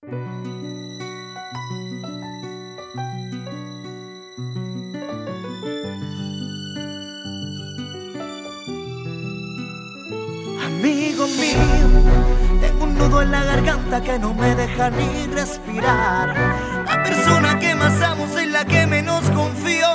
Amigo mío, tengo un nudo en la garganta que no me deja ni respirar. La persona que más amo es la que menos confío.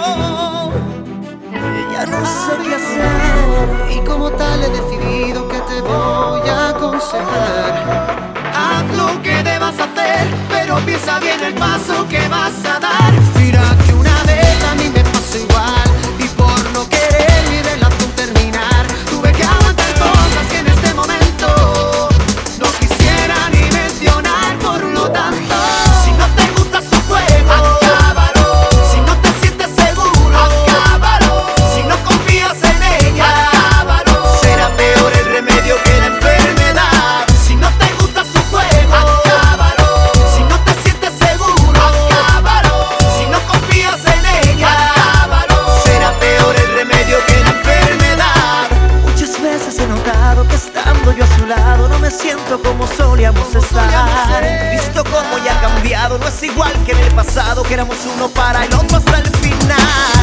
Ya no sé qué hacer y como tal he decidido que te voy a aconsejar. Haz lo que debas hacer, pero piensa bien el paso que vas a dar. Mira que una vez a mí me pasó igual, y por no querer mi relación terminar, tuve que aguantar cosas que en este momento no quisiera ni mencionar. Por lo tanto, si no te gusta su juego, acábalo. Si no te sientes seguro, acábalo. Si no confías en ella, acábalo. Será peor el remedio que la enfermedad. Si no te gusta su juego, acábalo. Si no te sientes seguro, acábalo. Si no confías en ella, acábalo. Será peor el remedio que la enfermedad. Muchas veces he notado que estando yo a su lado no me siento como solíamos estar. Visto cómo ya ha cambiado, no es igual que en el pasado, que éramos uno para el otro hasta el final.